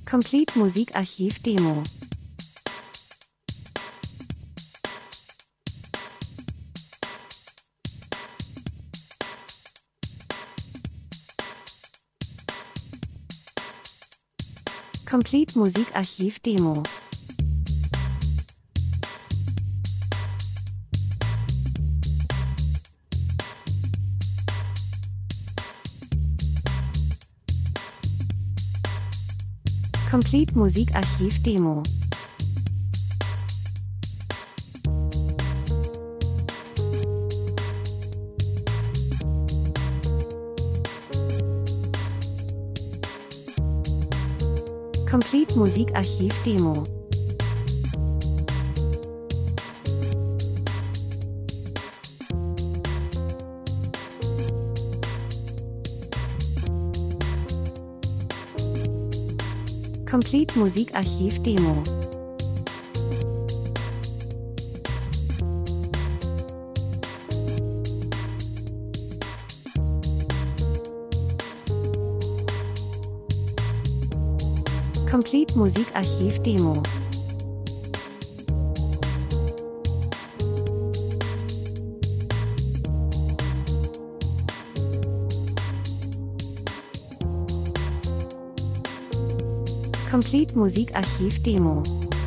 Complete Musikarchiv Demo. Complete Musikarchiv Demo. Complete Musikarchiv Demo. Complete Musikarchiv Demo. Complete Musikarchiv Demo. Complete Musikarchiv Demo. Complete Musikarchiv Demo.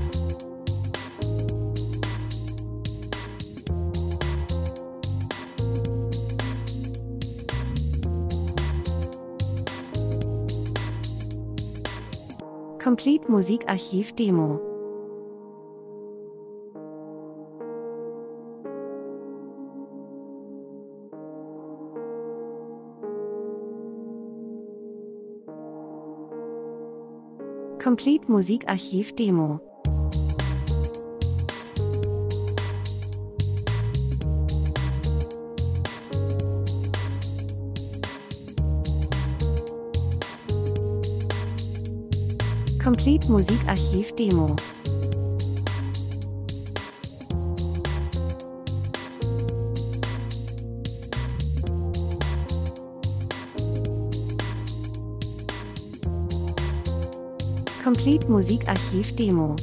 Complete Musikarchiv Demo. Complete Musikarchiv Demo. Complete Musikarchiv Demo. Complete Musikarchiv Demo.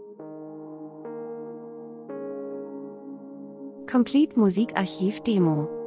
Complete Musikarchiv Demo.